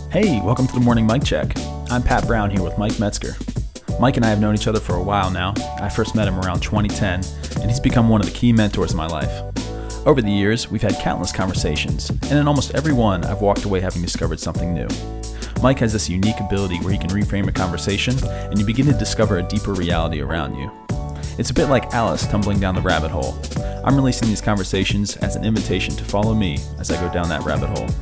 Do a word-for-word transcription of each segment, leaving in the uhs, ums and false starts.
Hey, welcome to the Morning Mic Check. I'm Pat Brown here with Mike Metzger. Mike and I have known each other for a while now. I first met him around twenty ten, and he's become one of the key mentors in my life. Over the years, we've had countless conversations, and in almost every one, I've walked away having discovered something new. Mike has this unique ability where he can reframe a conversation, and you begin to discover a deeper reality around you. It's a bit like Alice tumbling down the rabbit hole. I'm releasing these conversations as an invitation to follow me as I go down that rabbit hole.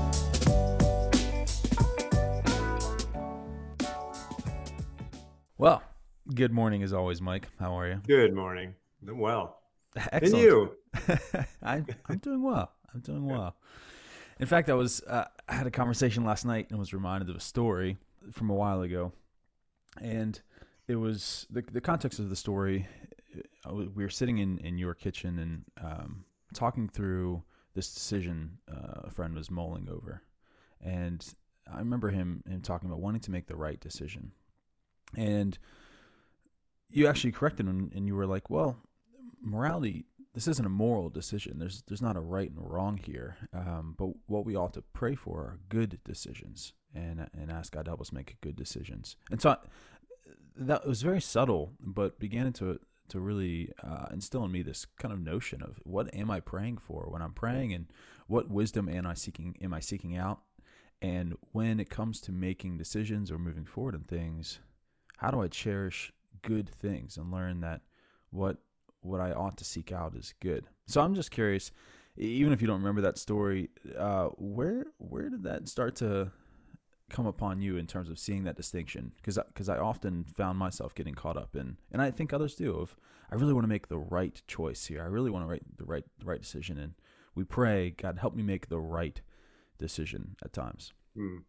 Well, good morning as always, Mike. How are you? Good morning. Well. Excellent. And you? I, I'm doing well. I'm doing well. In fact, I was uh, I had a conversation last night and was reminded of a story from a while ago. And it was, the, the context of the story, we were sitting in, in your kitchen and um, talking through this decision uh, a friend was mulling over. And I remember him, him talking about wanting to make the right decision. And you actually corrected him, and you were like, well, morality, this isn't a moral decision. There's there's not a right and wrong here. Um, but what we ought to pray for are good decisions and and ask God to help us make good decisions. And so I, that was very subtle, but began to to really uh, instill in me this kind of notion of what am I praying for when I'm praying, and what wisdom am I seeking am I seeking out? And when it comes to making decisions or moving forward in things, how do I cherish good things and learn that what what I ought to seek out is good? So I'm just curious, even if you don't remember that story, uh, where where did that start to come upon you in terms of seeing that distinction? Because because I often found myself getting caught up in, and I think others do, of I really want to make the right choice here. I really want to make the right the right decision, and we pray, God, help me make the right decision at times. Hmm.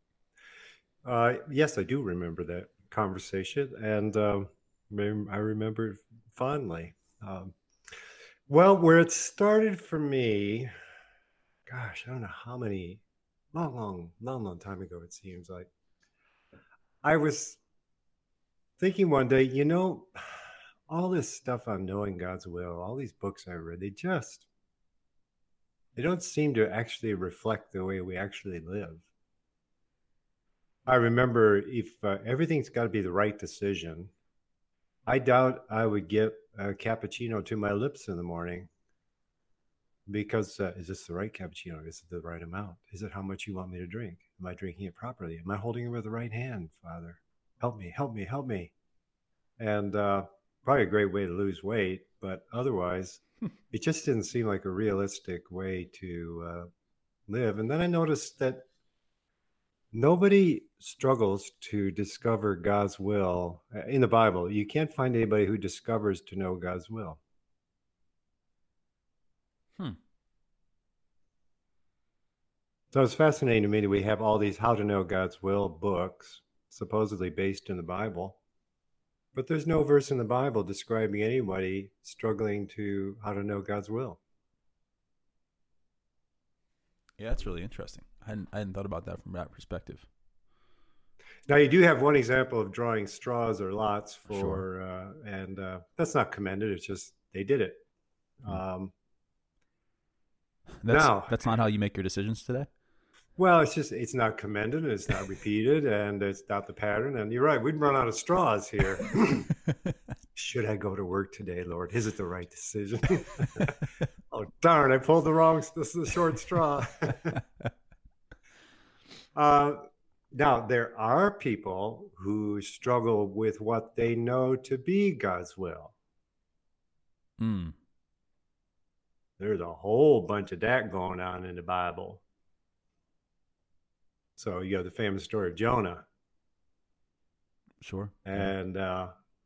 Uh, yes, I do remember that conversation, and um, I remember it fondly. Um, well, where it started for me, gosh, I don't know how many, long, long, long, long time ago it seems like. I was thinking one day, you know, all this stuff on knowing God's will, all these books I read, they just, they don't seem to actually reflect the way we actually live. I remember if uh, everything's got to be the right decision, I doubt I would get a cappuccino to my lips in the morning because uh, is this the right cappuccino? Is it the right amount? Is it how much you want me to drink? Am I drinking it properly? Am I holding it with the right hand, Father? Help me, help me, help me. And uh, probably a great way to lose weight, but otherwise, it just didn't seem like a realistic way to uh, live. And then I noticed that nobody struggles to discover God's will in the Bible. You can't find anybody who discovers to know God's will. Hmm. So it's fascinating to me that we have all these how to know God's will books, supposedly based in the Bible, but there's no verse in the Bible describing anybody struggling to how to know God's will. Yeah, that's really interesting. I hadn't, I hadn't thought about that from that perspective. Now, you do have one example of drawing straws or lots for, Sure. uh, and uh, that's not commended. It's just they did it. Hmm. Um, that's now, that's not how you make your decisions today? Well, it's just it's not commended, and it's not repeated, and it's not the pattern. And you're right, we'd run out of straws here. Should I go to work today, Lord? Is it the right decision? Oh, darn, I pulled the wrong, this is a short straw. uh, now, there are people who struggle with what they know to be God's will. Mm. There's a whole bunch of that going on in the Bible. So you have the famous story of Jonah. Sure. And, uh,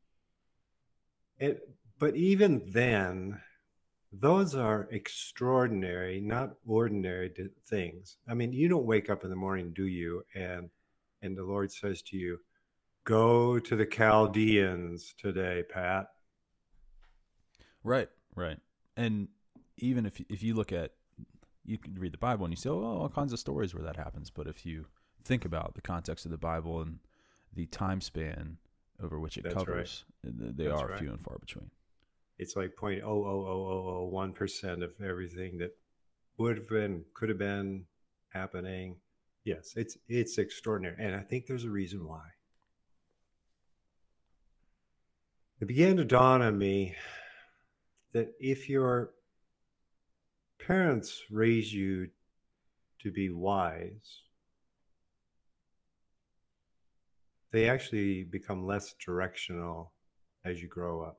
it, but even then, those are extraordinary, not ordinary things. I mean, you don't wake up in the morning, do you? And and the Lord says to you, go to the Chaldeans today, Pat. Right, right. And even if if you look at, you can read the Bible and you say, oh, all kinds of stories where that happens. But if you think about the context of the Bible and the time span over which it That's covers, right. they That's are right. few and far between. It's like zero point zero zero zero zero zero one percent of everything that would have been, could have been happening Yes, it's it's extraordinary, and I think there's a reason why. It began to dawn on me that if your parents raise you to be wise, they actually become less directional as you grow up.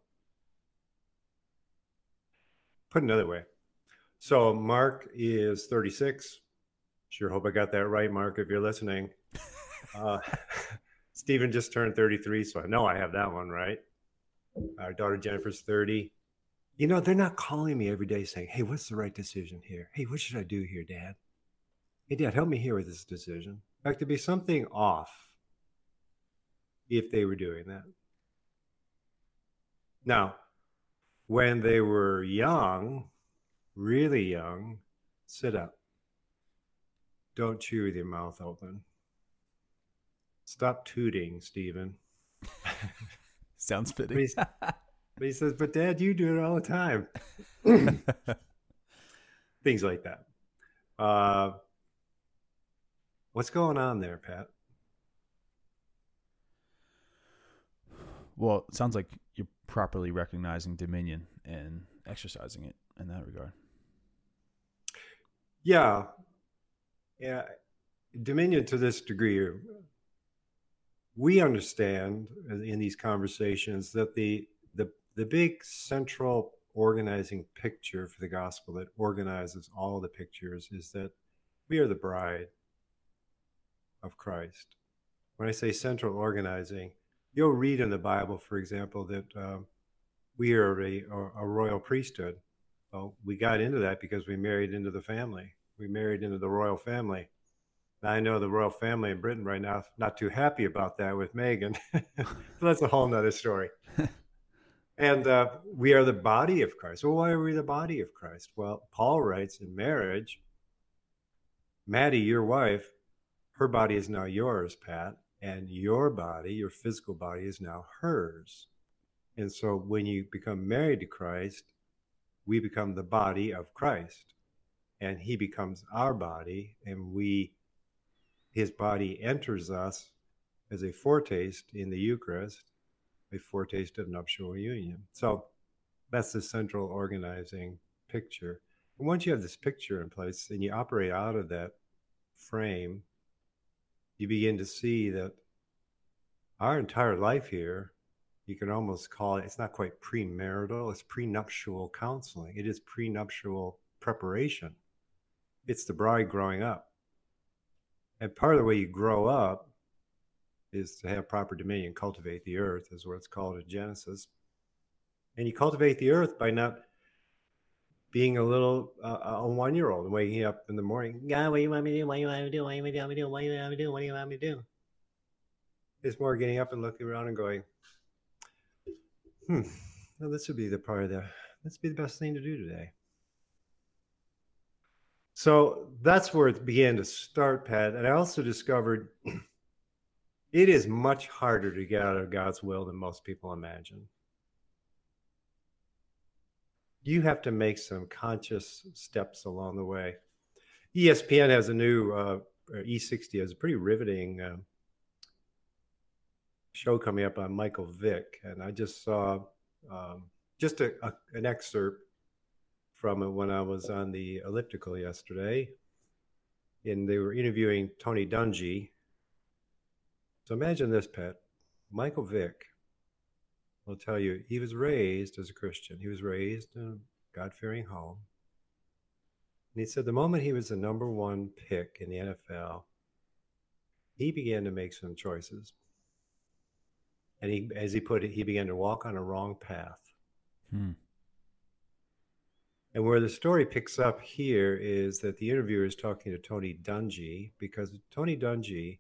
Put another way. So Mark is thirty-six. Sure hope I got that right, Mark, if you're listening. Uh, Stephen just turned thirty-three, so I know I have that one right. Our daughter Jennifer's thirty. You know, they're not calling me every day saying, hey, what's the right decision here? Hey, what should I do here, Dad? Hey, Dad, help me here with this decision. In fact, there'd be something off if they were doing that. Now, when they were young, really young, sit up. Don't chew with your mouth open. Stop tooting, Stephen. Sounds fitting. But he, but he says, but Dad, you do it all the time. Things like that. Uh, what's going on there, Pat? Well, it sounds like you're properly recognizing dominion and exercising it in that regard. Yeah. Yeah. Dominion to this degree, we understand in these conversations that the, the, the big central organizing picture for the gospel that organizes all the pictures is that we are the bride of Christ. When I say central organizing, you'll read in the Bible, for example, that um, we are a, a royal priesthood. Well, we got into that because we married into the family. We married into the royal family. Now, I know the royal family in Britain right now is not too happy about that with Meghan. But that's a whole nother story. And uh, we are the body of Christ. Well, why are we the body of Christ? Well, Paul writes in marriage, Maddie, your wife, her body is now yours, Pat, and your body, your physical body, is now hers. And so when you become married to Christ, we become the body of Christ, and he becomes our body, and we, his body enters us as a foretaste in the Eucharist, a foretaste of nuptial union. So that's the central organizing picture. And once you have this picture in place and you operate out of that frame, you begin to see that our entire life here, you can almost call it, it's not quite premarital, it's prenuptial counseling. It is prenuptial preparation. It's the bride growing up. And part of the way you grow up is to have proper dominion, cultivate the earth, is what it's called in Genesis. And you cultivate the earth by not being a little uh, a one-year-old and waking up in the morning. God, what do you want me to do? What do you want me to do? What do you want me to do? What do you want me to do? What do you want me to do? It's more getting up and looking around and going, hmm, well, this would be the part of the, this would be the best thing to do today. So that's where it began to start, Pat. And I also discovered it is much harder to get out of God's will than most people imagine. You have to make some conscious steps along the way. E S P N has a new, uh, E sixty has a pretty riveting uh, show coming up on Michael Vick. And I just saw um, just a, a, an excerpt from it when I was on the elliptical yesterday. And they were interviewing Tony Dungy. So imagine this, Pat. Michael Vick will tell you he was raised as a Christian. He was raised in a God-fearing home. And he said the moment he was the number one pick in the N F L, he began to make some choices. And he, as he put it, he began to walk on a wrong path. Hmm. And where the story picks up here is that the interviewer is talking to Tony Dungy, because Tony Dungy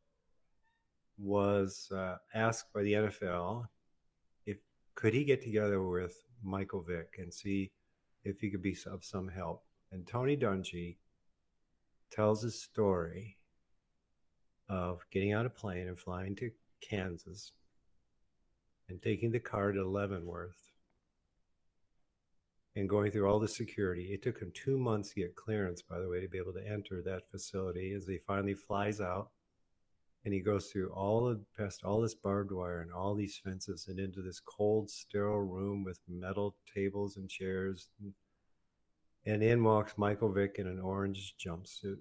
was uh, asked by the N F L if could he get together with Michael Vick and see if he could be of some help. And Tony Dungy tells his story of getting on a plane and flying to Kansas and taking the car to Leavenworth and going through all the security. It took him two months to get clearance, by the way, to be able to enter that facility. As he finally flies out, and he goes through all of past all this barbed wire and all these fences and into this cold, sterile room with metal tables and chairs. And in walks Michael Vick in an orange jumpsuit,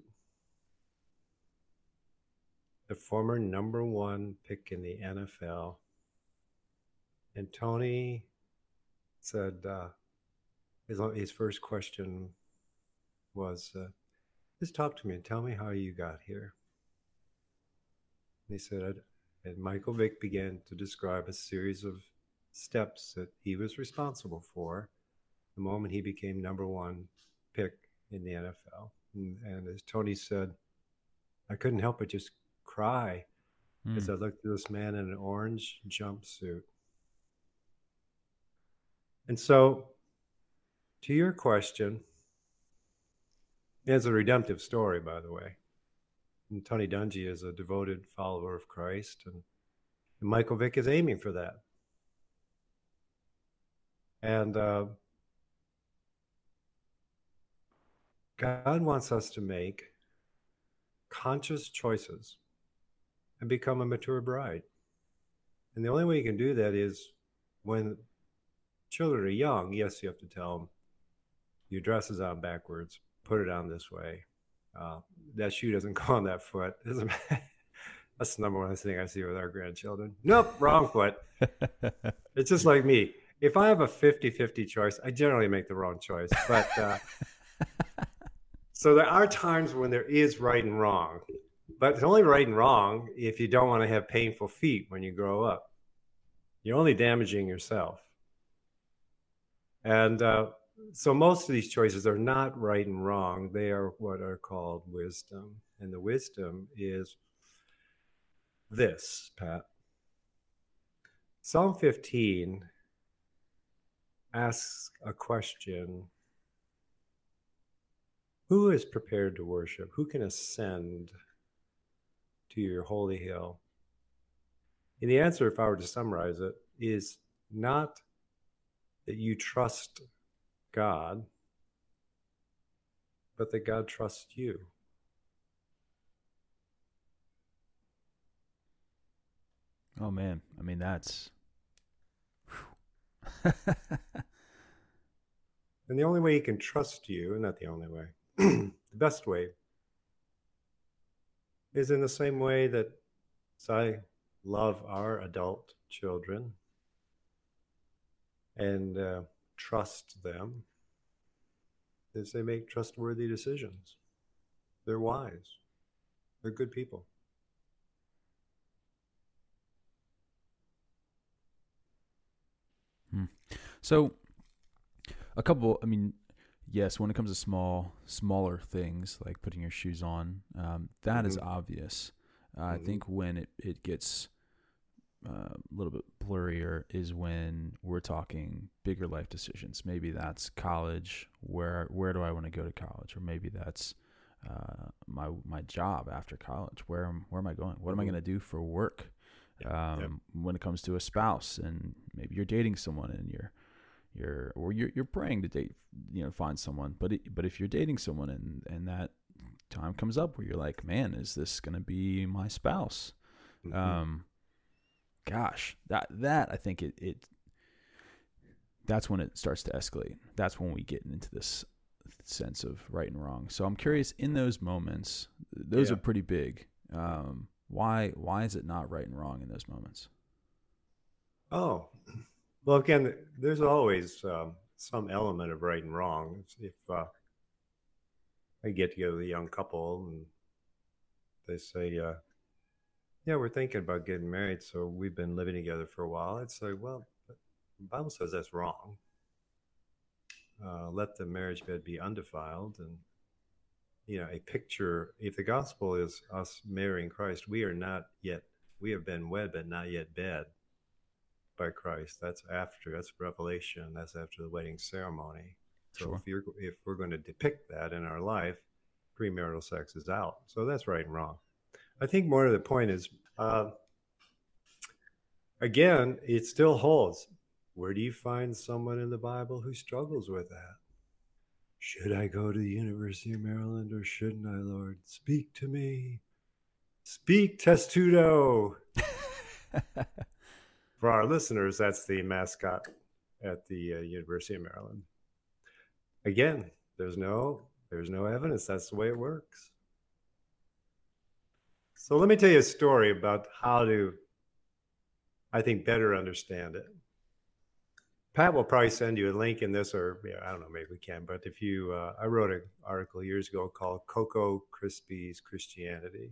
the former number one pick in the N F L. And Tony said uh, his, his first question was, uh, just talk to me and tell me how you got here. And he said, and Michael Vick began to describe a series of steps that he was responsible for the moment he became number one pick in the N F L. And, and as Tony said, I couldn't help but just cry mm. as I looked at this man in an orange jumpsuit. And so, to your question, it's a redemptive story, by the way. And Tony Dungy is a devoted follower of Christ, and, and Michael Vick is aiming for that. And uh, God wants us to make conscious choices and become a mature bride. And the only way you can do that is when children are young. Yes, you have to tell them, your dress is on backwards, put it on this way. Uh, that shoe doesn't go on that foot. That's the number one thing I see with our grandchildren. Nope, wrong foot. It's just like me. If I have a fifty-fifty choice, I generally make the wrong choice. But uh, so there are times when there is right and wrong. But it's only right and wrong if you don't want to have painful feet when you grow up. You're only damaging yourself. And uh, so most of these choices are not right and wrong. They are what are called wisdom. And the wisdom is this, Pat. Psalm fifteen asks a question. Who is prepared to worship? Who can ascend to your holy hill? And the answer, if I were to summarize it, is not that you trust God, but that God trusts you. Oh man, I mean that's and the only way he can trust you, and not the only way, the best way, is in the same way that as I love our adult children and uh, trust them, is they make trustworthy decisions. They're wise. They're good people. Hmm. So, a couple, I mean, yes, when it comes to small, smaller things like putting your shoes on, um, that mm-hmm. is obvious. Uh, mm-hmm. I think when it, it gets uh, a little bit blurrier is when we're talking bigger life decisions. Maybe that's college. Where where do I want to go to college? Or maybe that's uh, my my job after college. Where am where am I going? What mm-hmm. am I going to do for work? Yep. Um, yep. When it comes to a spouse, and maybe you're dating someone, and you're you're or you're you're praying to date, you know, find someone. But it, but if you're dating someone, and and that time comes up where you're like, man, is this going to be my spouse? Mm-hmm. Um, gosh, that that I think it it that's when it starts to escalate. That's when we get into this sense of right and wrong. So I'm curious, in those moments, those yeah. are pretty big. Um, why why is it not right and wrong in those moments? Oh, well, again, there's always um, some element of right and wrong. If uh, I get together with a young couple and they say, uh, yeah, we're thinking about getting married, so we've been living together for a while. I'd say, well, the Bible says that's wrong. Uh, let the marriage bed be undefiled. And, you know, a picture, if the gospel is us marrying Christ, we are not yet, we have been wed, but not yet bed by Christ. That's after, that's Revelation. That's after the wedding ceremony. So sure. if you're, if we're going to depict that in our life, premarital sex is out. So that's right and wrong. I think more of the point is, uh, again, it still holds. Where do you find someone in the Bible who struggles with that? Should I go to the University of Maryland or shouldn't I, Lord? Speak to me. Speak, Testudo. For our listeners, that's the mascot at the uh, University of Maryland. Again, there's no there's no evidence that's the way it works. So let me tell you a story about how to, I think, better understand it. Pat will probably send you a link in this, or yeah, I don't know, maybe we can. But if you, uh, I wrote an article years ago called "Cocoa Krispies Christianity,"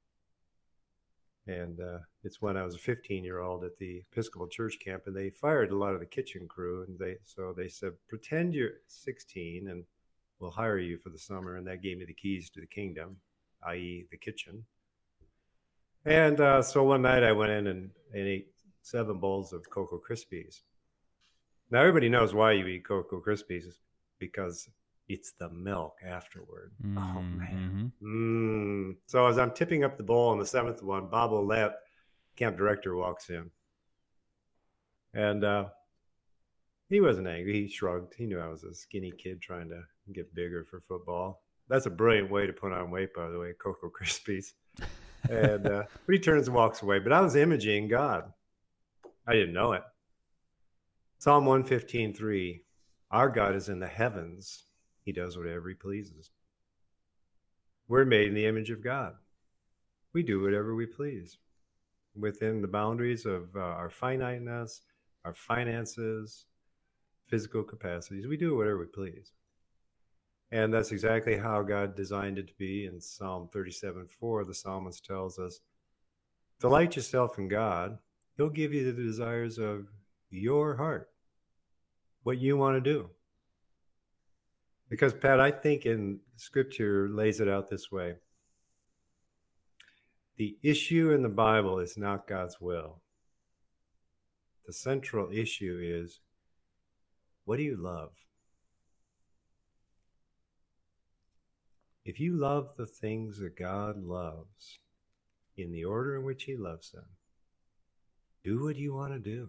and uh, it's when I was a fifteen-year-old at the Episcopal Church camp, and they fired a lot of the kitchen crew, and they so they said, "Pretend you're sixteen, and we'll hire you for the summer." And that gave me the keys to the kingdom, that is, the kitchen. And uh, so one night I went in and, and ate seven bowls of Cocoa Krispies. Now, everybody knows why you eat Cocoa Krispies, because it's the milk afterward. Mm-hmm. Oh, man. Mm. So as I'm tipping up the bowl on the seventh one, Bob Ouellette, camp director, walks in. And uh, he wasn't angry. He shrugged. He knew I was a skinny kid trying to get bigger for football. That's a brilliant way to put on weight, by the way, Cocoa Krispies. And uh, but he turns and walks away. But I was imaging God. I didn't know it. Psalm one fifteen, three, our God is in the heavens. He does whatever he pleases. We're made in the image of God. We do whatever we please within the boundaries of uh, our finiteness, our finances, physical capacities. We do whatever we please. And that's exactly how God designed it to be. In Psalm thirty-seven, four, the psalmist tells us, delight yourself in God. He'll give you the desires of your heart, what you want to do. Because, Pat, I think in Scripture lays it out this way. The issue in the Bible is not God's will. The central issue is, what do you love? If you love the things that God loves in the order in which he loves them, do what you want to do.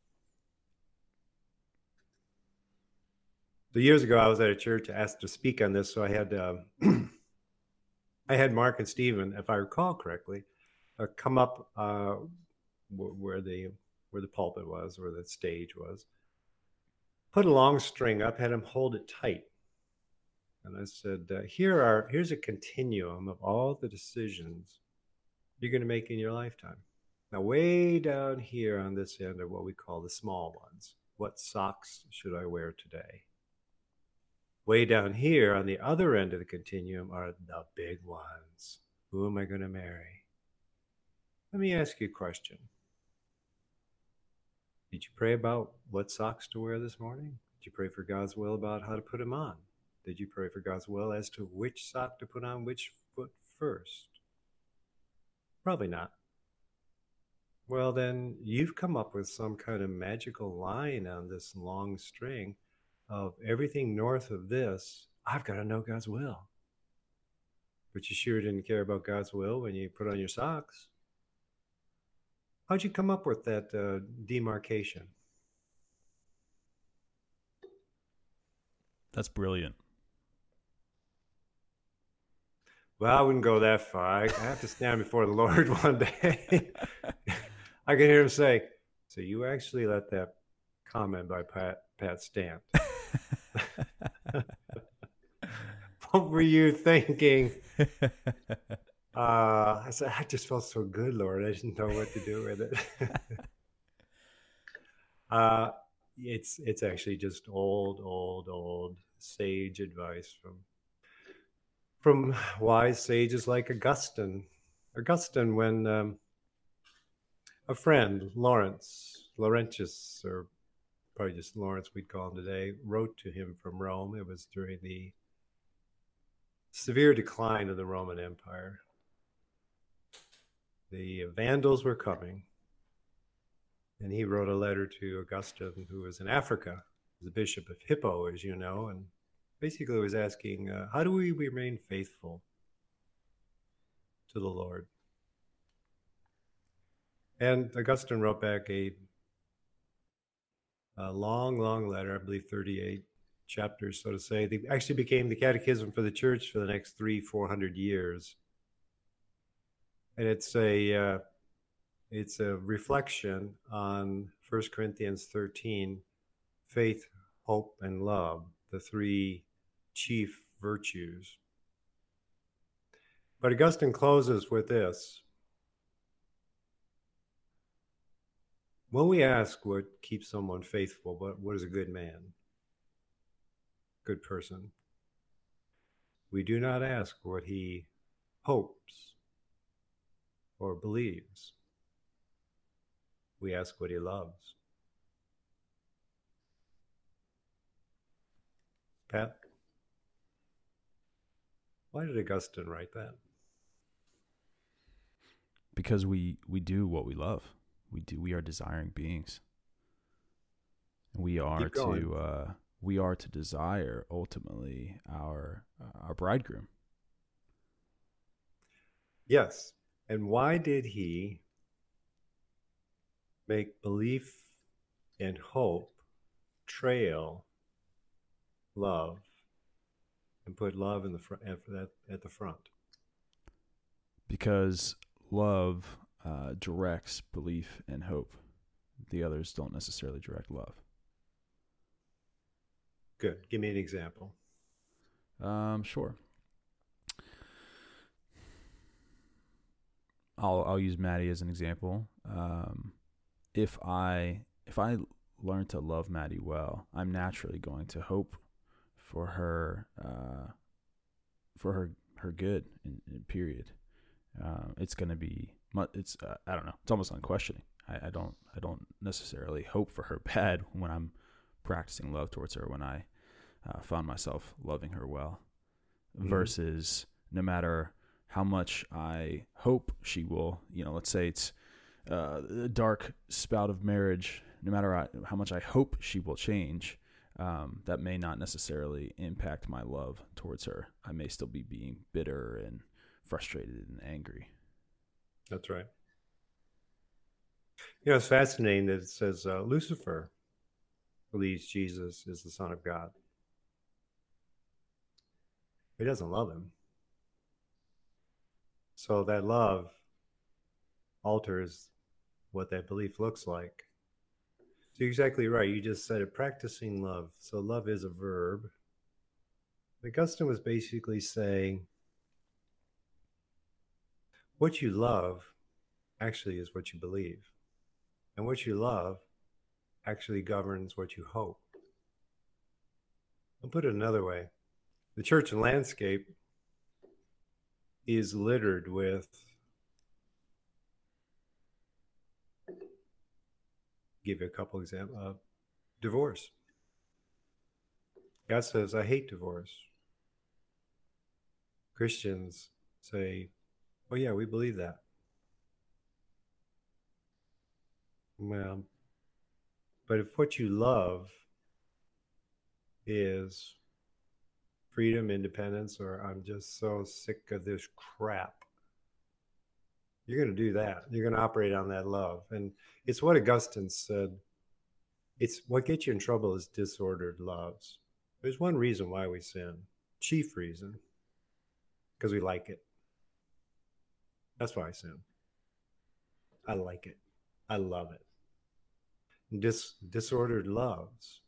So years ago, I was at a church asked to speak on this, so I had um, I had Mark and Stephen, if I recall correctly, uh, come up uh, where the where the pulpit was, where the stage was, put a long string up, had him hold it tight, and I said, uh, "Here are here's a continuum of all the decisions you're going to make in your lifetime. Now, way down here on this end are what we call the small ones. What socks should I wear today? Way down here on the other end of the continuum are the big ones. Who am I going to marry? Let me ask you a question. Did you pray about what socks to wear this morning? Did you pray for God's will about how to put them on? Did you pray for God's will as to which sock to put on which foot first? Probably not. Well, then you've come up with some kind of magical line on this long string of everything north of this. I've got to know God's will. But you sure didn't care about God's will when you put on your socks. How'd you come up with that uh, demarcation? That's brilliant. Well, I wouldn't go that far. I have to stand before the Lord one day. I can hear him say, so you actually let that comment by Pat, Pat stand. What were you thinking? Uh, I said, I just felt so good, Lord. I didn't know what to do with it. uh, it's it's actually just old, old, old sage advice from from wise sages like Augustine. Augustine, when um, a friend, Lawrence, Laurentius, or probably just Lawrence we'd call him today, wrote to him from Rome. It was during the severe decline of the Roman Empire. The Vandals were coming, and he wrote a letter to Augustine, who was in Africa, the Bishop of Hippo, as you know, and basically was asking, uh, how do we remain faithful to the Lord? And Augustine wrote back a a long, long letter, I believe thirty-eight chapters, so to say. They actually became the catechism for the church for the next three, four hundred years. And it's a uh, it's a reflection on First Corinthians thirteen, faith, hope, and love, the three chief virtues. But Augustine closes with this. When we ask what keeps someone faithful, what, what is a good man, good person, we do not ask what he hopes or believes. We ask what he loves. Pat, why did Augustine write that? Because we, we do what we love. We do. We are desiring beings. We are to uh, we are to desire ultimately our uh, our bridegroom. Yes. And why did he make belief and hope trail love and put love in the front at, at the front? Because love uh, directs belief and hope. The others don't necessarily direct love. Good. Give me an example. Um, sure. I'll I'll use Maddie as an example. Um, if I if I learn to love Maddie well, I'm naturally going to hope for her uh, for her her good. In, in period. Uh, it's going to be it's uh, I don't know. It's almost unquestioning. I, I don't I don't necessarily hope for her bad when I'm practicing love towards her. When I uh, found myself loving her well, mm-hmm. versus no matter how much I hope she will, you know, let's say it's uh, a dark spout of marriage. No matter how much I hope she will change, um, that may not necessarily impact my love towards her. I may still be being bitter and frustrated and angry. That's right. You know, it's fascinating that it says uh, Lucifer believes Jesus is the Son of God. He doesn't love him. So that love alters what that belief looks like. So you're exactly right. You just said it, practicing love. So love is a verb. Augustine was basically saying, what you love actually is what you believe. And what you love actually governs what you hope. I'll put it another way. The church and landscape is littered with give you a couple examples. Uh, divorce. God says, I hate divorce. Christians say, oh yeah, we believe that. Well, but if what you love is freedom, independence, or I'm just so sick of this crap, you're going to do that. You're going to operate on that love. And it's what Augustine said. It's what gets you in trouble is disordered loves. There's one reason why we sin, chief reason, because we like it. That's why I sin. I like it. I love it. Dis- disordered loves.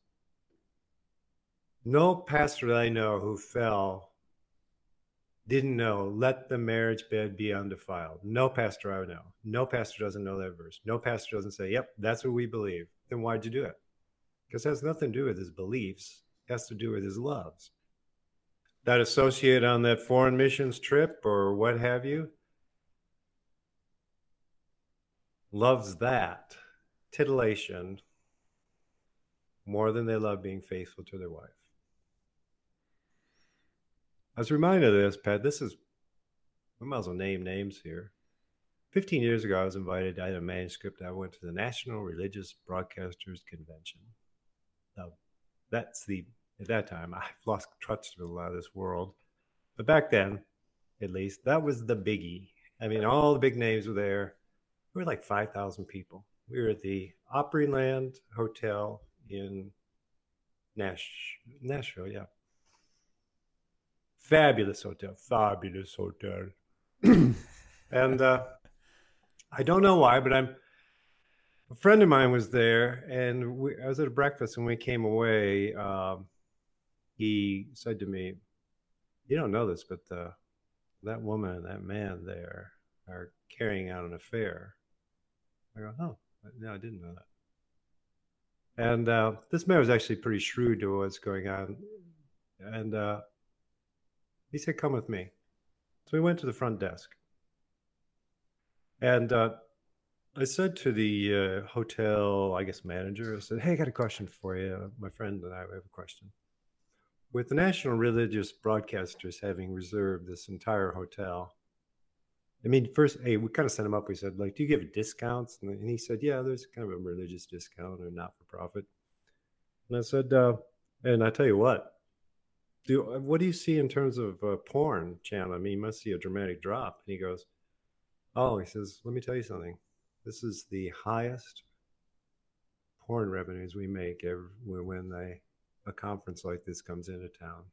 No pastor that I know who fell didn't know, let the marriage bed be undefiled. No pastor I know. No pastor doesn't know that verse. No pastor doesn't say, yep, that's what we believe. Then why'd you do it? Because it has nothing to do with his beliefs. It has to do with his loves. That associate on that foreign missions trip or what have you loves that titillation more than they love being faithful to their wife. I was reminded of this, Pat. This is, we might as well name names here. fifteen years ago, I was invited. I had a manuscript. I went to the National Religious Broadcasters Convention. Now, that's the, at that time, I've lost touch with a lot of this world. But back then, at least, that was the biggie. I mean, all the big names were there. We were like five thousand people. We were at the Opryland Hotel in Nash, Nashville, yeah. Fabulous hotel, fabulous hotel. And uh, I don't know why, but I'm a friend of mine was there, and we, I was at a breakfast, and when we came away, um, he said to me, "You don't know this, but uh, that woman and that man there are carrying out an affair." I go, "Oh, no, I didn't know that." And uh, this man was actually pretty shrewd to what's going on, and uh, he said, "Come with me." So we went to the front desk, and uh, I said to the uh, hotel, I guess, manager, I said, "Hey, I got a question for you. My friend and I have a question. With the national religious broadcasters having reserved this entire hotel, I mean, first, hey, we kind of sent him up. We said, like, do you give discounts?" And he said, "Yeah, there's kind of a religious discount or not for profit." And I said, uh, and I tell you what, do what do you see in terms of uh, porn channel? I mean, you must see a dramatic drop. And he goes, "Oh," he says, "let me tell you something. This is the highest porn revenues we make every, when they, a conference like this comes into town,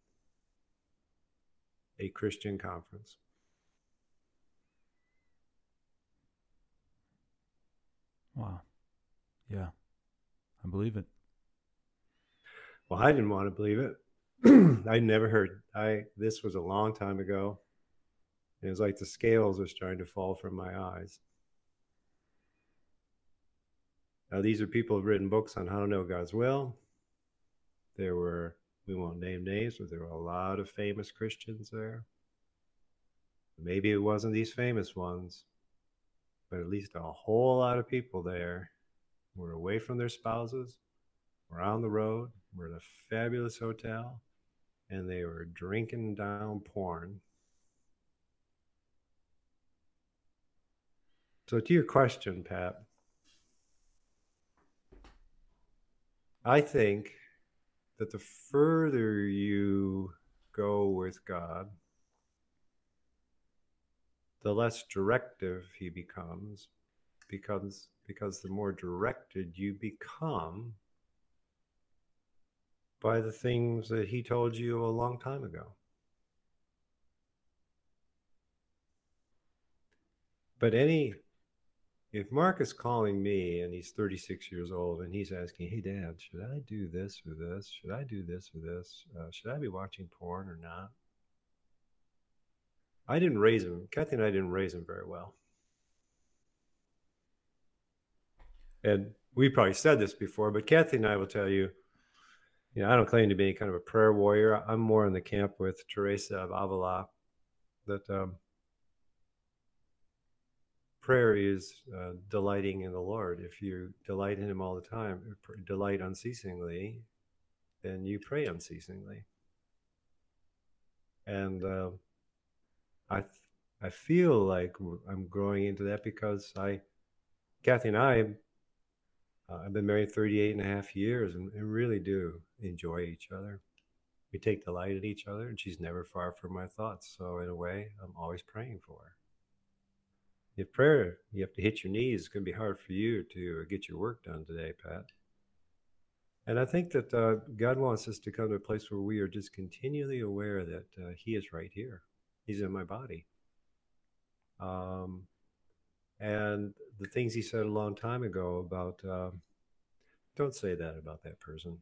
a Christian conference." Wow. Yeah, I believe it. Well, I didn't want to believe it. I never heard. I this was a long time ago. It was like the scales were starting to fall from my eyes. Now, these are people who've written books on how to know God's will. There were, we won't name names, but there were a lot of famous Christians there. Maybe it wasn't these famous ones, but at least a whole lot of people there were away from their spouses, were on the road, were in a fabulous hotel, and they were drinking down porn. So to your question, Pat, I think that the further you go with God, the less directive he becomes, becomes because the more directed you become by the things that he told you a long time ago. But any, if Mark is calling me and he's thirty-six years old and he's asking, "Hey, Dad, should I do this or this? Should I do this or this? Uh, should I be watching porn or not?" I didn't raise him. Kathy and I didn't raise him very well. And we probably said this before, but Kathy and I will tell you, you know, I don't claim to be any kind of a prayer warrior. I'm more in the camp with Teresa of Avila, that um, prayer is uh, delighting in the Lord. If you delight in him all the time, delight unceasingly, then you pray unceasingly. And uh, I I feel like I'm growing into that because I, Kathy and I, uh, I've been married thirty-eight and a half years and, and really do enjoy each other. We take delight in each other, and she's never far from my thoughts. So in a way, I'm always praying for her. If prayer, you have to hit your knees, it's going to be hard for you to get your work done today, Pat. And I think that uh, God wants us to come to a place where we are just continually aware that uh, he is right here. He's in my body. Um, and the things he said a long time ago about, uh, don't say that about that person.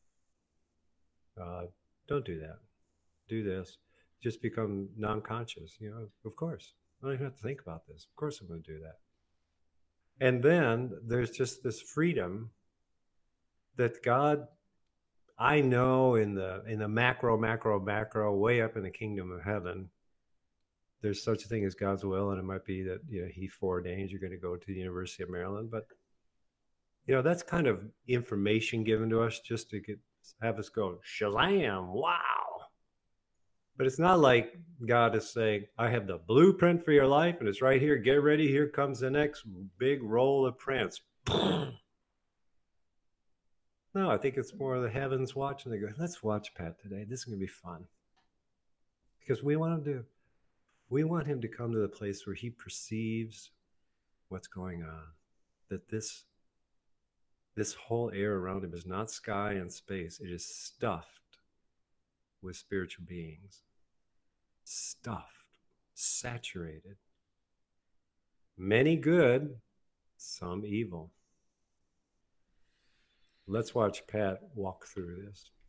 Uh, don't do that. Do this. Just become non-conscious. You know, of course. I don't even have to think about this. Of course I'm going to do that. And then there's just this freedom that God, I know in the in the macro, macro, macro, way up in the kingdom of heaven, there's such a thing as God's will, and it might be that, you know, he foreordains you're going to go to the University of Maryland, but you know, that's kind of information given to us just to get have us go shazam, wow. But it's not like God is saying, "I have the blueprint for your life, and it's right here. Get ready. Here comes the next big roll of prints." No, I think it's more the heavens watching. They go, "Let's watch Pat today. This is going to be fun." Because we want him to, we want him to come to the place where he perceives what's going on. That this, This whole air around him is not sky and space. It is stuffed with spiritual beings. Stuffed, saturated. Many good, some evil. Let's watch Pat walk through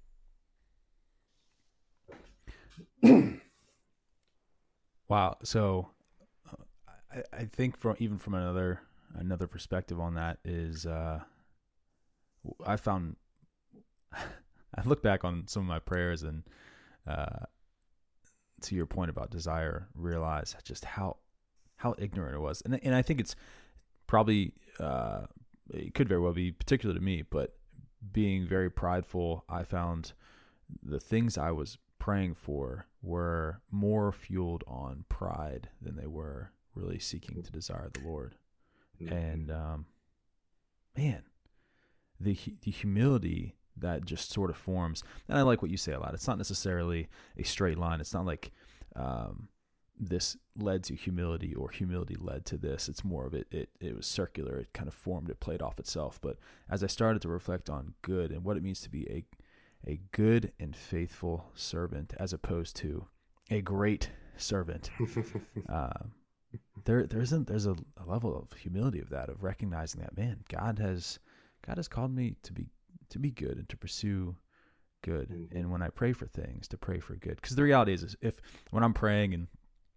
this. Wow. So uh, I, I think from even from another another perspective on that is uh, I found I look back on some of my prayers and uh, to your point about desire, realize just how how ignorant it was, and and I think it's probably uh, it could very well be particular to me, but being very prideful, I found the things I was praying for were more fueled on pride than they were really seeking to desire the Lord. Mm-hmm. And um, man, the the humility that just sort of forms, and I like what you say a lot. It's not necessarily a straight line. It's not like um, this led to humility or humility led to this. It's more of it, it, it was circular. It kind of formed, it played off itself. But as I started to reflect on good and what it means to be a a good and faithful servant as opposed to a great servant, uh, there there isn't there's a, a level of humility of that, of recognizing that, man, God has God has called me to be to be good and to pursue good. Mm-hmm. And when I pray for things, to pray for good. Because the reality is, is if when I'm praying and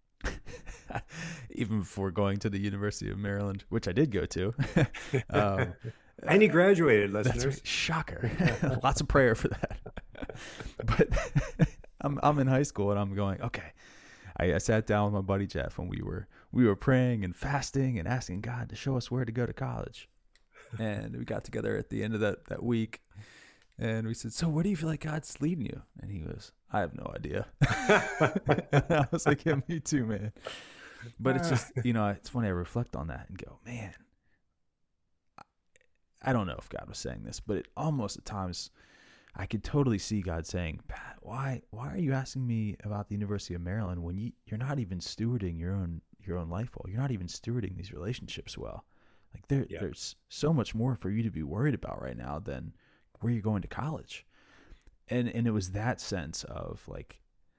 even before going to the University of Maryland, which I did go to, um, and he graduated, listeners. That's right. Shocker. Lots of prayer for that. But I'm I'm in high school and I'm going, okay. I, I sat down with my buddy Jeff and we were we were praying and fasting and asking God to show us where to go to college. And we got together at the end of that, that week and we said, so where do you feel like God's leading you? And he goes, I have no idea. And I was like, yeah, me too, man. But it's just, you know, it's funny, I reflect on that and go, man, I don't know if God was saying this, but it almost at times I could totally see God saying, Pat, why why are you asking me about the University of Maryland when you, you're not even stewarding your own your own life well? You're not even stewarding these relationships well. Like there yeah. there's so much more for you to be worried about right now than where you're going to college. And and it was that sense of like,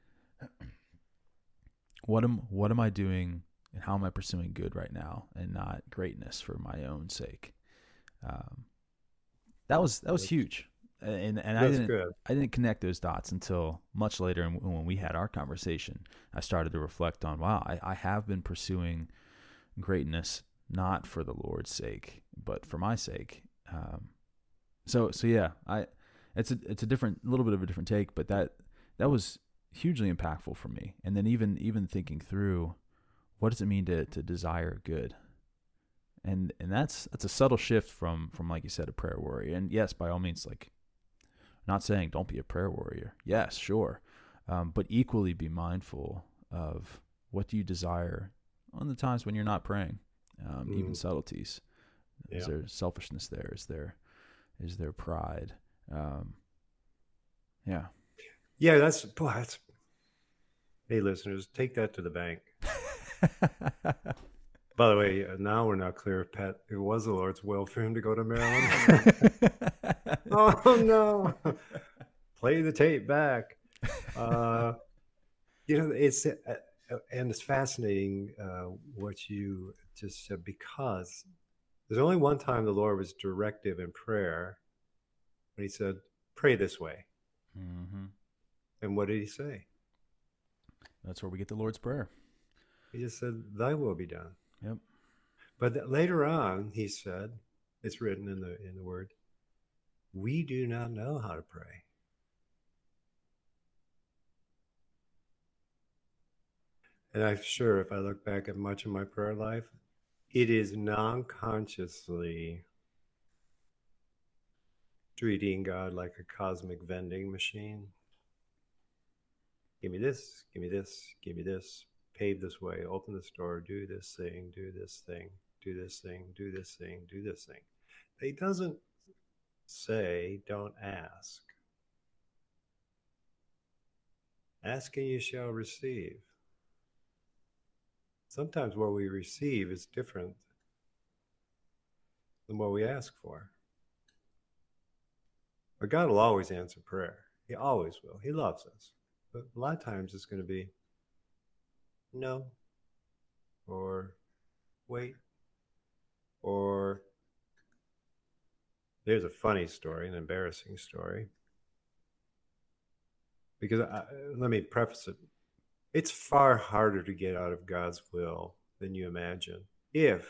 what am what am I doing and how am I pursuing good right now and not greatness for my own sake? Um, that was that was huge, and and I didn't good. I didn't connect those dots until much later. And when we had our conversation, I started to reflect on, wow, I, I have been pursuing greatness not for the Lord's sake, but for my sake. Um, so so yeah, I it's a it's a different, a little bit of a different take, but that that was hugely impactful for me. And then even even thinking through, what does it mean to to desire good? And and that's that's a subtle shift from from like you said, a prayer warrior. And yes, by all means, like, not saying don't be a prayer warrior. Yes, sure, um, but equally be mindful of what do you desire on the times when you're not praying. Um, mm. Even subtleties. Yeah. Is there selfishness there? Is there is there pride? Um, yeah. Yeah, that's boy. That's hey, listeners, take that to the bank. By the way, now we're not clear if Pat, it was the Lord's will for him to go to Maryland. Oh, no. Play the tape back. Uh, you know, it's, uh, and it's fascinating uh, what you just said, because there's only one time the Lord was directive in prayer when he said, pray this way. Mm-hmm. And what did he say? That's where we get the Lord's Prayer. He just said, thy will be done. Yep. But th- later on, he said, it's written in the in the word, we do not know how to pray. And I'm sure if I look back at much of my prayer life, it is non-consciously treating God like a cosmic vending machine. Give me this, give me this, give me this. Pave this way, open this door, do this thing, do this thing, do this thing, do this thing, do this thing. He doesn't say, don't ask. Ask and you shall receive. Sometimes what we receive is different than what we ask for. But God will always answer prayer. He always will. He loves us. But a lot of times it's going to be no, or wait, or there's a funny story, an embarrassing story. Because I, let me preface it. It's far harder to get out of God's will than you imagine. If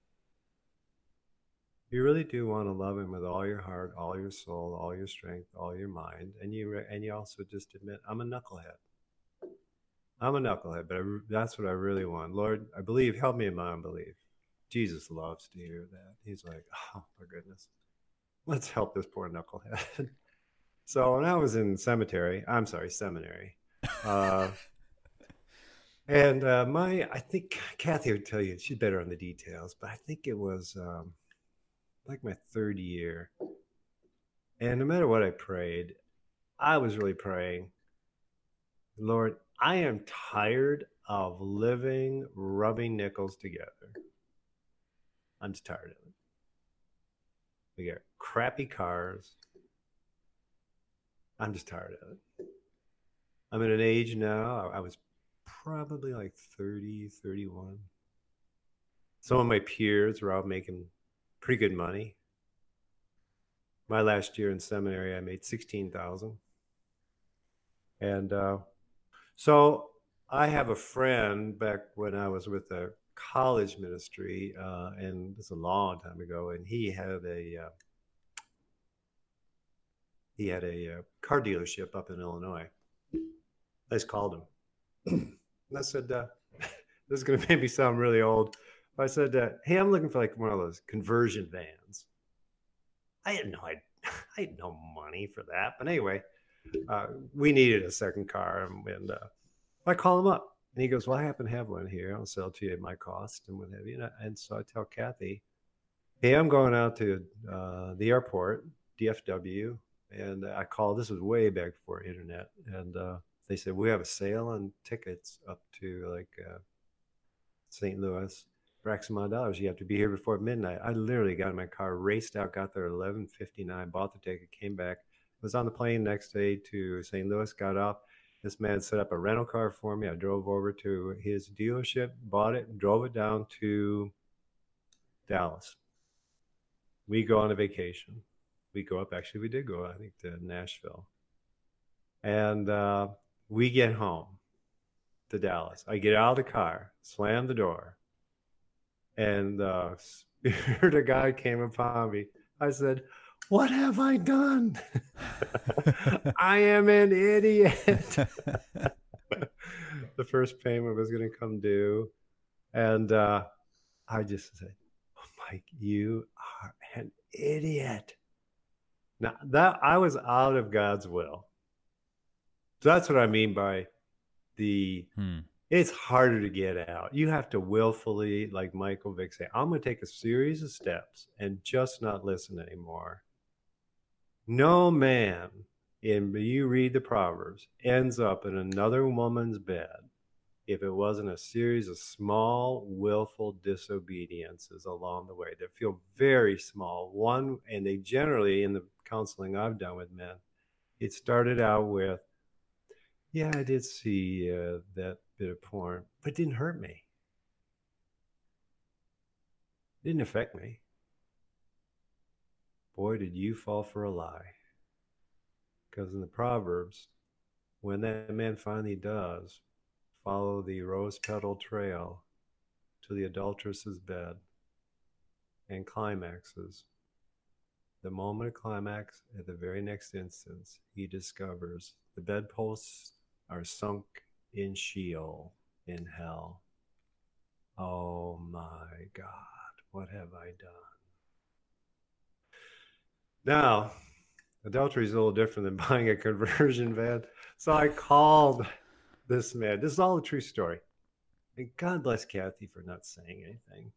you really do want to love him with all your heart, all your soul, all your strength, all your mind, and you and you also just admit, I'm a knucklehead. I'm a knucklehead, but I, that's what I really want. Lord, I believe, help me in my unbelief. Jesus loves to hear that. He's like, oh my goodness, let's help this poor knucklehead. So when I was in cemetery, I'm sorry, seminary, uh, and uh, my, I think Kathy would tell you, she's better on the details, but I think it was um, like my third year. And no matter what I prayed, I was really praying, Lord, I am tired of living, rubbing nickels together. I'm just tired of it. We got crappy cars. I'm just tired of it. I'm at an age now, I was probably like thirty, thirty-one. Some of my peers were out making pretty good money. My last year in seminary, I made sixteen thousand. And uh, so I have a friend back when I was with the college ministry, uh, and it's a long time ago, and he had a uh, he had a uh, car dealership up in Illinois. I just called him. And I said, uh, this is going to maybe sound really old. But I said, uh, hey, I'm looking for like one of those conversion vans. I had no, I, I had no money for that. But anyway, uh, we needed a second car. And, and uh, I call him up. And he goes, well, I happen to have one here. I'll sell it to you at my cost and what have you. And, and so I tell Kathy, hey, I'm going out to uh, the airport, D F W. And I called, this was way back before internet. And uh, they said, we have a sale on tickets up to like uh, Saint Louis for X amount of dollars. You have to be here before midnight. I literally got in my car, raced out, got there at eleven fifty-nine, bought the ticket, came back, was on the plane next day to Saint Louis, got off. This man set up a rental car for me. I drove over to his dealership, bought it, drove it down to Dallas. We go on a vacation. We go up, actually, we did go, I think, to Nashville. And uh, we get home to Dallas. I get out of the car, slam the door, and the uh, spirit of God came upon me. I said, what have I done? I am an idiot. The first payment was going to come due. And uh, I just said, oh, Mike, you are an idiot. Now, that I was out of God's will. So that's what I mean by the, hmm. It's harder to get out. You have to willfully, like Michael Vick say, I'm going to take a series of steps and just not listen anymore. No man, in you read the Proverbs, ends up in another woman's bed if it wasn't a series of small, willful disobediences along the way that feel very small. One, and they generally, in the counseling I've done with men, it started out with, yeah, I did see uh, that bit of porn, but it didn't hurt me. It didn't affect me. Boy, did you fall for a lie. Because in the Proverbs, when that man finally does follow the rose petal trail to the adulteress's bed and climaxes, the moment of climax, at the very next instance, he discovers the bedposts are sunk in Sheol, in hell. Oh my God, what have I done? Now, adultery is a little different than buying a conversion van. So I called this man. This is all a true story. And God bless Kathy for not saying anything.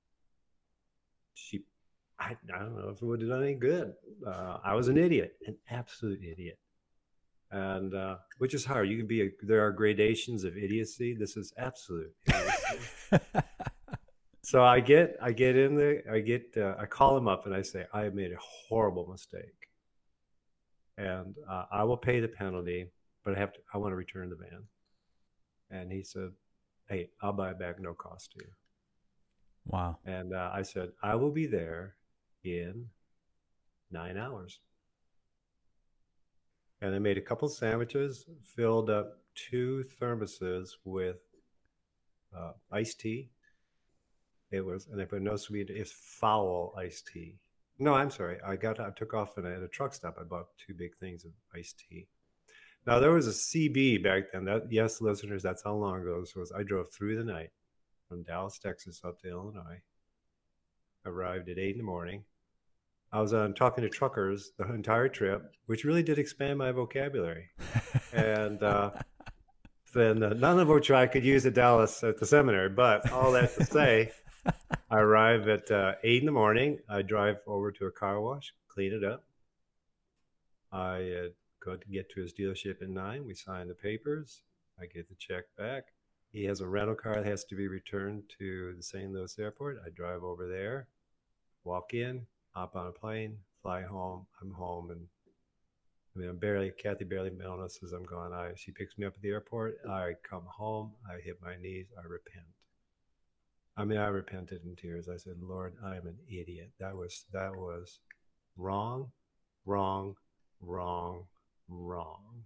She, I, I don't know if it would have done any good. Uh, I was an idiot, an absolute idiot. And uh, which is hard. You can be, a, there are gradations of idiocy. This is absolute idiocy. So I get, I get in there, I get, uh, I call him up and I say, I have made a horrible mistake. and uh, I will pay the penalty, but I have to, I want to return the van. And he said, hey, I'll buy it back, no cost to you. Wow. And uh, I said, I will be there in nine hours. And I made a couple sandwiches, filled up two thermoses with uh, iced tea. It was, and I put no sweet, it's foul iced tea. No, I'm sorry. I got, I took off and at a truck stop. I bought two big things of iced tea. Now there was a C B back then. That, yes, listeners, that's how long ago this was. I drove through the night from Dallas, Texas, up to Illinois. Arrived at eight in the morning. I was on talking to truckers the entire trip, which really did expand my vocabulary. And uh, then uh, none of which I could use at Dallas at the seminary. But all that to say, I arrive at uh, eight in the morning. I drive over to a car wash, clean it up. I uh, go to get to his dealership at nine. We sign the papers. I get the check back. He has a rental car that has to be returned to the Saint Louis airport. I drive over there, walk in, hop on a plane, fly home. I'm home, and I mean, I'm barely, Kathy barely notices I'm gone. I, she picks me up at the airport. I come home. I hit my knees. I repent. I mean, I repented in tears. I said, Lord, I am an idiot. That was, that was wrong, wrong, wrong, wrong.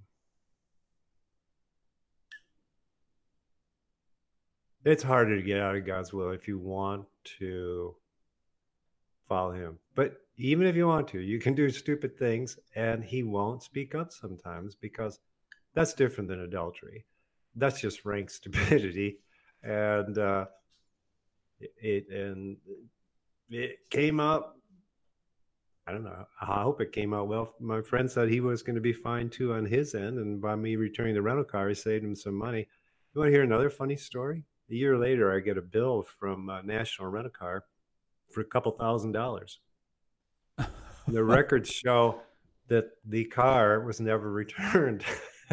It's harder to get out of God's will if you want to follow him. But even if you want to, you can do stupid things, and he won't speak up sometimes, because that's different than adultery. That's just rank stupidity. And uh, it and it came out, I don't know, I hope it came out well. My friend said he was going to be fine too on his end, and by me returning the rental car, he saved him some money. You want to hear another funny story? A year later, I get a bill from uh, National Rent-A-Car for a couple thousand dollars. The records show that the car was never returned.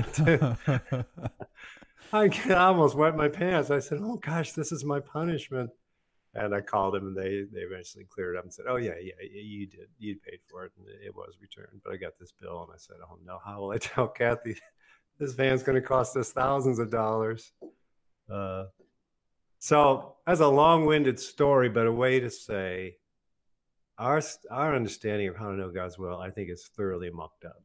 I almost wet my pants. I said, oh gosh, this is my punishment. And I called them, and they, they eventually cleared it up and said, oh yeah, yeah, you did. You paid for it, and it was returned. But I got this bill, and I said, oh no, how will I tell Kathy this van's going to cost us thousands of dollars? Uh, so that's a long-winded story, but a way to say our our understanding of how to know God's will, I think, is thoroughly mucked up.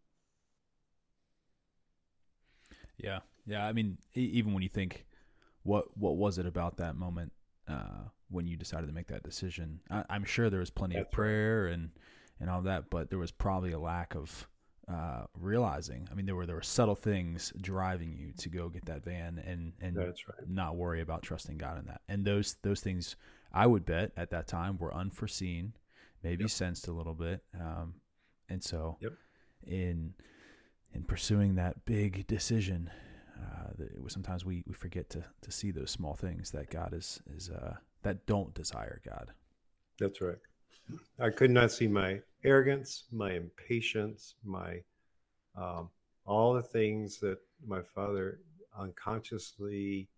Yeah, yeah. I mean, even when you think, what what was it about that moment uh, when you decided to make that decision? I, I'm sure there was plenty That's of prayer right. and and all that, but there was probably a lack of uh, realizing. I mean, there were there were subtle things driving you to go get that van and and That's right. not worry about trusting God in that. And those those things, I would bet at that time, were unforeseen, maybe yep. sensed a little bit, um, and so yep. in in pursuing that big decision, uh, it was, sometimes we, we forget to to see those small things that God is is uh, that don't desire God. That's right. I could not see my arrogance, my impatience, my um, all the things that my father unconsciously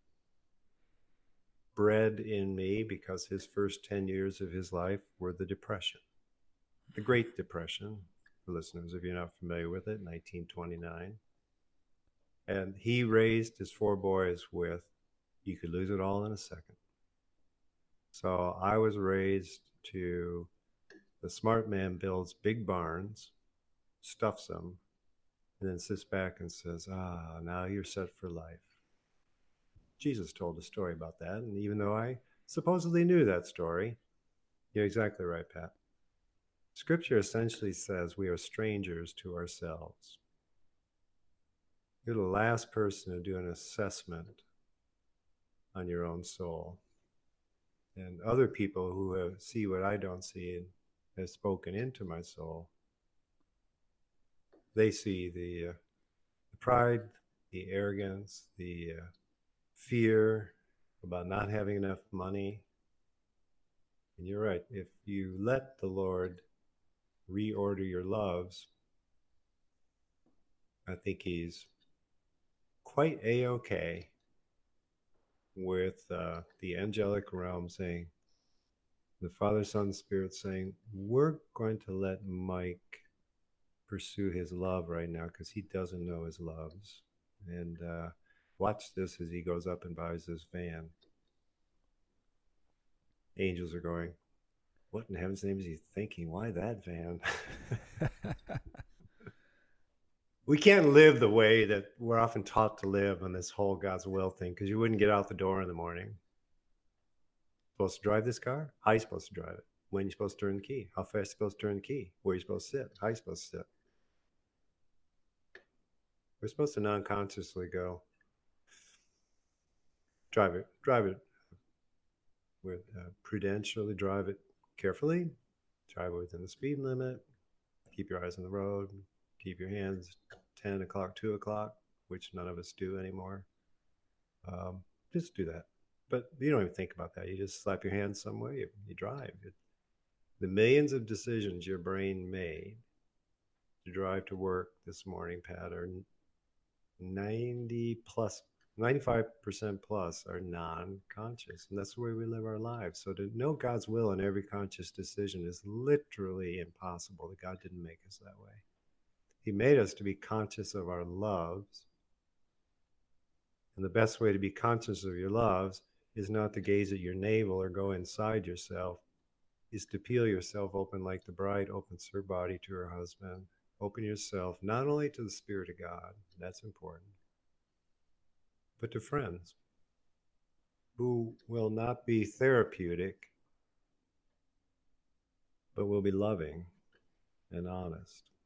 bred in me, because his first ten years of his life were the Depression, the Great Depression. For listeners, if you're not familiar with it, nineteen twenty-nine. And he raised his four boys with, you could lose it all in a second. So I was raised to, the smart man builds big barns, stuffs them, and then sits back and says, ah, now you're set for life. Jesus told a story about that, and even though I supposedly knew that story, you're exactly right, Pat. Scripture essentially says we are strangers to ourselves. You're the last person to do an assessment on your own soul. And other people who have, see what I don't see and have spoken into my soul, they see the, uh, the pride, the arrogance, the uh, fear about not having enough money. And you're right. If you let the Lord reorder your loves, I think he's quite A-okay with uh, the angelic realm saying, the Father, Son, Spirit saying, we're going to let Mike pursue his love right now because he doesn't know his loves. And uh, watch this as he goes up and buys this van. Angels are going, what in heaven's name is he thinking? Why that van? We can't live the way that we're often taught to live on this whole God's will thing because you wouldn't get out the door in the morning. Supposed to drive this car? How are you supposed to drive it? When are you supposed to turn the key? How fast are you supposed to turn the key? Where are you supposed to sit? How are you supposed to sit? We're supposed to non-consciously go, drive it, drive it, with uh, prudentially drive it carefully, drive it within the speed limit, keep your eyes on the road, keep your hands ten o'clock, two o'clock, which none of us do anymore. Um, just do that. But you don't even think about that. You just slap your hands somewhere, you, you drive. It, the millions of decisions your brain made to drive to work this morning, Pat, are ninety plus, ninety-five percent plus are non-conscious. And that's the way we live our lives. So to know God's will in every conscious decision is literally impossible. God didn't make us that way. He made us to be conscious of our loves. And the best way to be conscious of your loves is not to gaze at your navel or go inside yourself, is to peel yourself open like the bride opens her body to her husband. Open yourself not only to the Spirit of God, that's important, but to friends who will not be therapeutic, but will be loving and honest.